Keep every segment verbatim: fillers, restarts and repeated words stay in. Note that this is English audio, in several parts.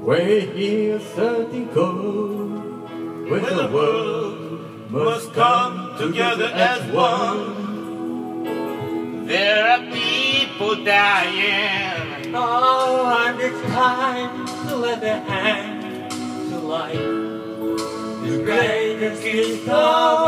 Where here's something cold, where the world must come together as one. There are people dying. Oh, and it's time to let the hand to life, the greatest gift of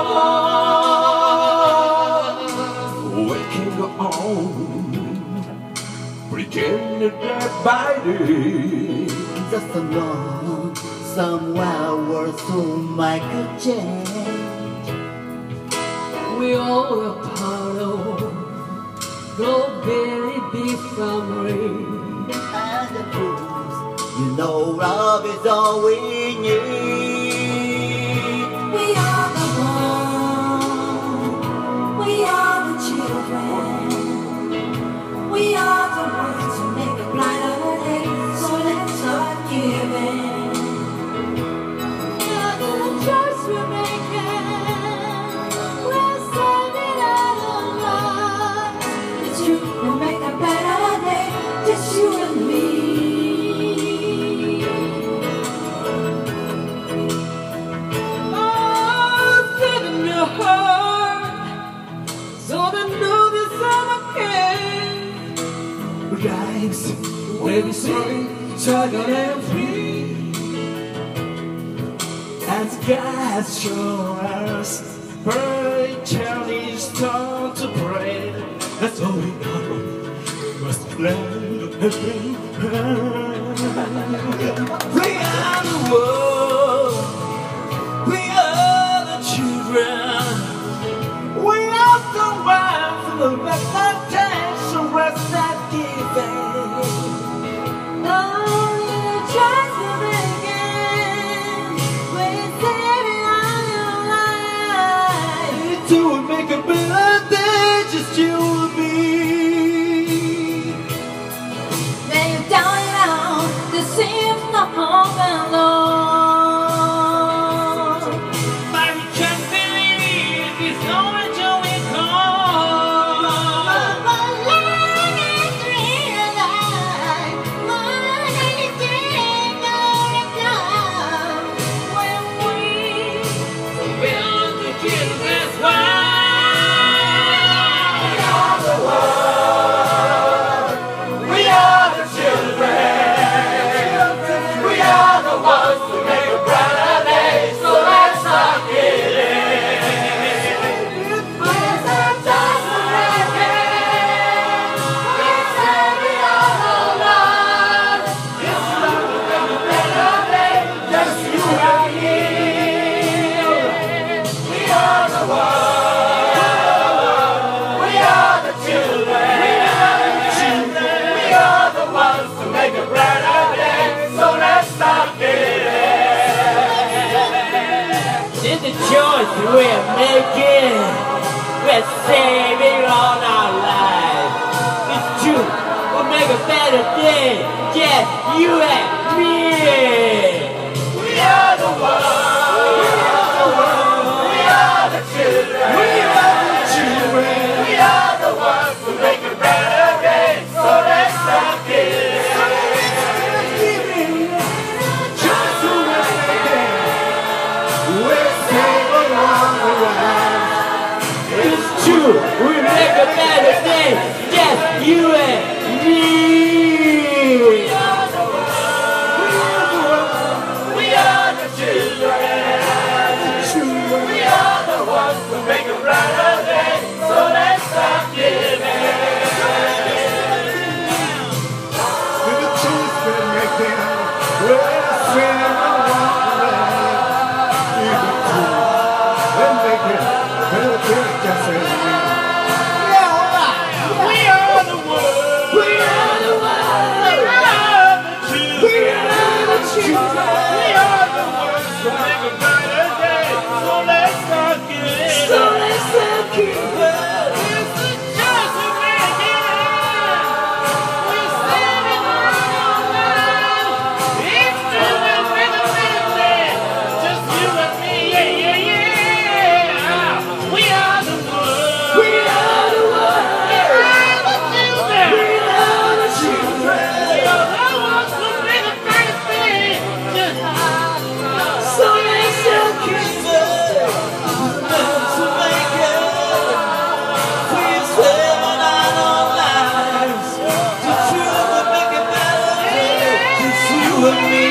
all. We can go on, pretending that by day. Just alone, somewhere worth to make a change. We all are part of the very big family. And the truth, you know love is all we need. We are the one, we are the children. We are the ones who make a brighter day. So let's start giving. Look at the choice we're making. We're saving our lives. It's you who make a better day. Just you and me. Oh, set in your heart, so they know this summer came. Lives where we sing, tired and free. As God shows us, pray, Chinese start to pray. That's all we got. Must blend and bring. We are the world. We are the children. We are the ones from the reputation. Let's not give in. To make a better day, just you and me. Lay it down and out, there seems no hope alone. But we can't believe it's only till we come. But let us realize, let us dream of love. When we We're the kids, that's why. It's the choice we're making. We're saving all our lives. It's true. We'll make a better day. Yeah, you and me. We are the world. We are the world. We are the children. We are the children. We are the ones who make a better day. So let's not give in. Just to make it. We're saving all the lives. It's true. We make a better day. Yes, you and me. We are the world. We are the children. We are the ones who make a brighter day. So let's stop giving. With the choice we're making, we're saving all the lives. Even true. We're making better day, just as we. We are the world. We are the ones. We are the children. We are the ones who make a brighter day. So let's start giving. So let's not keep it. It's the choice we're making. We're saving our lives. It's true, we'll make a better day. Just you and me, yeah, yeah, yeah. We are the world. We are the ones. We are the children. We are the children. We are the ones who make a better day. with me.